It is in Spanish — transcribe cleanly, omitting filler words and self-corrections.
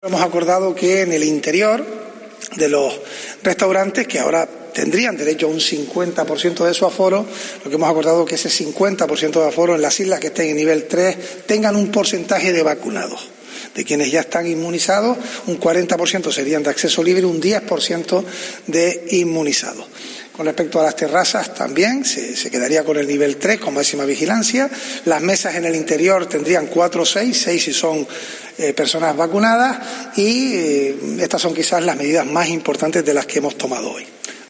Hemos acordado que en el interior de los restaurantes, que ahora tendrían derecho a un 50% de su aforo, lo que hemos acordado es que ese 50% de aforo en las islas que estén en nivel 3 tengan un porcentaje de vacunados. De quienes ya están inmunizados, un 40% serían de acceso libre, un 10% de inmunizados. Con respecto a las terrazas también se quedaría con el nivel 3 con máxima vigilancia. Las mesas en el interior tendrían 4 o 6 si son personas vacunadas y estas son quizás las medidas más importantes de las que hemos tomado hoy.